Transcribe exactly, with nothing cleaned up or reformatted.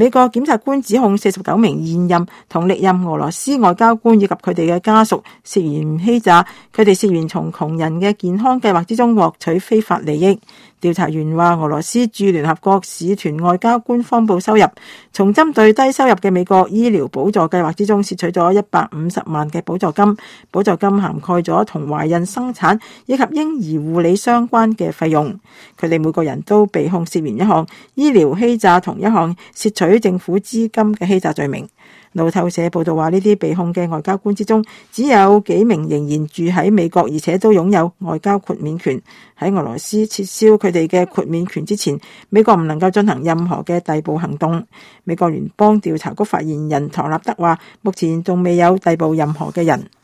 美國檢察官指控四十九名現任同歷任俄羅斯外交官以及佢哋嘅家屬涉嫌欺詐，佢哋涉嫌從窮人嘅健康計劃之中獲取非法利益。調查員話，俄羅斯駐聯合國使團外交官謊報收入，從針對低收入嘅美國醫療補助計劃之中竊取咗一百五十萬嘅補助金，補助金涵蓋咗同懷孕生產以及嬰兒護理相關嘅費用。佢哋每個人都被控涉嫌一項醫療欺詐同一項竊取政府資金嘅欺詐罪名。路透社報道話，呢啲被控嘅外交官之中，只有幾名仍然住喺美國，而且都擁有外交豁免權。喺俄羅斯撤銷佢哋嘅豁免權之前，美國唔能夠進行任何嘅逮捕行動。美國聯邦調查局發言人唐納德話，目前仲未有逮捕任何嘅人。